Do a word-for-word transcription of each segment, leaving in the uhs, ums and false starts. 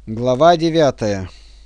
Глава девятая.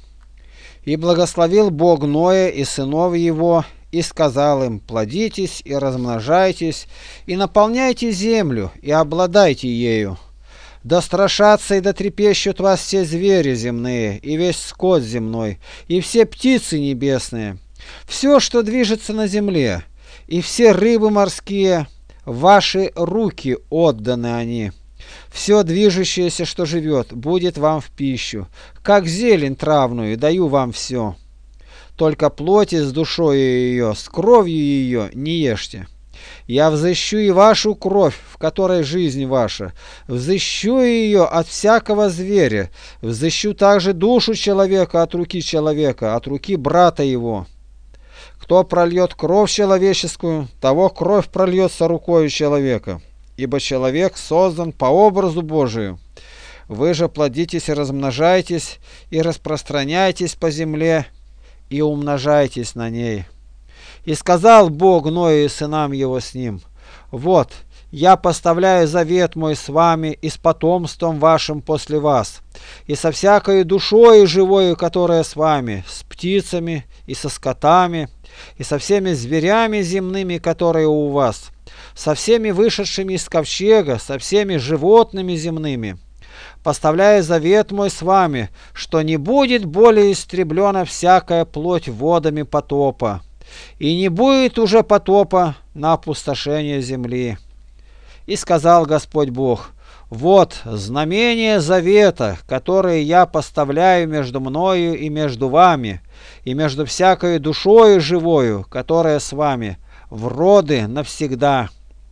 «И благословил Бог Ноя и сынов его, и сказал им: плодитесь и размножайтесь, и наполняйте землю, и обладайте ею. Да страшатся и да трепещут вас все звери земные, и весь скот земной, и все птицы небесные, все, что движется на земле, и все рыбы морские, в ваши руки отданы они. Все движущееся, что живет, будет вам в пищу, как зелень травную, даю вам все. Только плоти с душою ее, с кровью ее не ешьте. Я взыщу и вашу кровь, в которой жизнь ваша, взыщу ее от всякого зверя, взыщу также душу человека от руки человека, от руки брата его. Кто прольет кровь человеческую, того кровь прольется рукою человека. Ибо человек создан по образу Божию. Вы же плодитесь и размножайтесь, и распространяйтесь по земле, и умножайтесь на ней. И сказал Бог Ною и сынам его с ним: вот, я поставляю завет мой с вами и с потомством вашим после вас, и со всякою душою живою, которая с вами, с птицами и со скотами, и со всеми зверями земными, которые у вас, со всеми вышедшими из ковчега, со всеми животными земными. Поставляю завет мой с вами, что не будет более истреблена всякая плоть водами потопа, и не будет уже потопа на опустошение земли. И сказал Господь Бог: вот знамение завета, которое я поставляю между мною и между вами, и между всякою душою живою, которая с вами, в роды навсегда.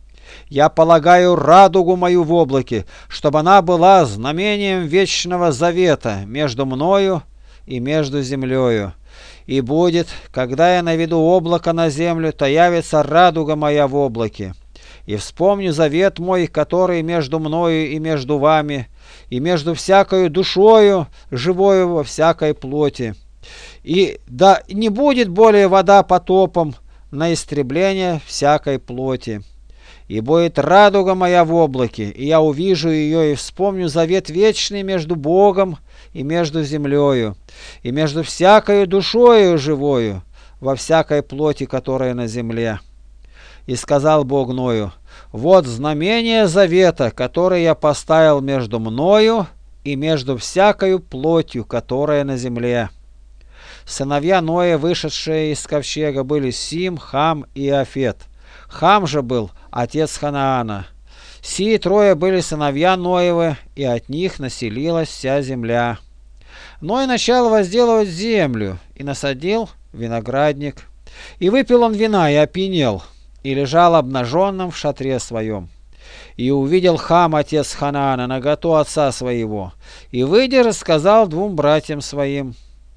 Я полагаю радугу мою в облаке, чтобы она была знамением вечного завета между мною и между землею. И будет, когда я наведу облако на землю, то явится радуга моя в облаке. И вспомню завет мой, который между мною и между вами, и между всякою душою живою во всякой плоти. И да не будет более вода потопом на истребление всякой плоти. И будет радуга моя в облаке, и я увижу ее, и вспомню завет вечный между Богом и между землею, и между всякою душою живою во всякой плоти, которая на земле. И сказал Бог Ною: вот знамение завета, которое я поставил между мною и между всякою плотью, которая на земле. Сыновья Ноя, вышедшие из ковчега, были Сим, Хам и Иафет. Хам же был отец Ханаана. Сии трое были сыновья Ноевы, и от них населилась вся земля. Ной начал возделывать землю, и насадил виноградник. И выпил он вина, и опьянел, и лежал обнаженным в шатре своем. И увидел Хам, отец Ханаана, наготу отца своего, и, выйдя, рассказал двум братьям своим.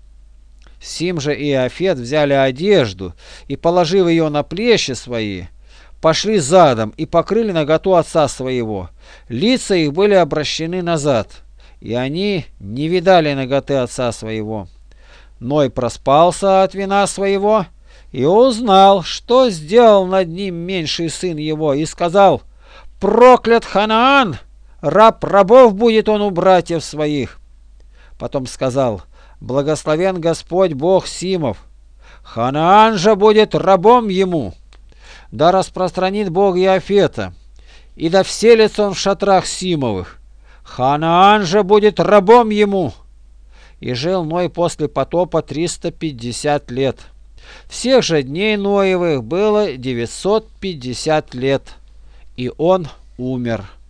Сим же и Иафет взяли одежду, и, положив ее на плечи свои, пошли задом и покрыли наготу отца своего. Лица их были обращены назад, и они не видали наготы отца своего. Ной проспался от вина своего и узнал, что сделал над ним меньший сын его, и сказал: проклят Ханаан, раб рабов будет он у братьев своих. Потом сказал: благословен Господь Бог Симов, Ханаан же будет рабом ему. Да распространит Бог Иафета, и да вселится он в шатрах Симовых. Ханаан же будет рабом ему. И жил Ной после потопа триста пятьдесят лет. Всех же дней Ноевых было девятьсот пятьдесят лет, и он умер.